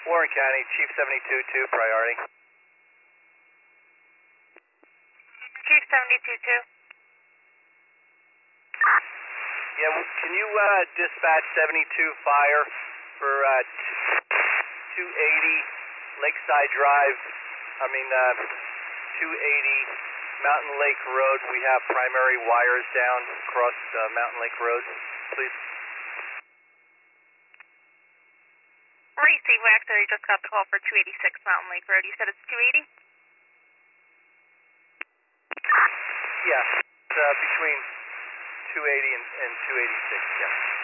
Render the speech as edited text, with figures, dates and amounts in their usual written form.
Warren County, Chief 72-2, priority. Chief 72-2. Yeah, can you dispatch 72 fire for 280 Lakeside Drive, 280 Mountain Lake Road. We have primary wires down across Mountain Lake Road, please. Receive, we actually just got the call for 286 Mountain Lake Road. You said it's 280? Yeah, it's between 280 and 286, yeah.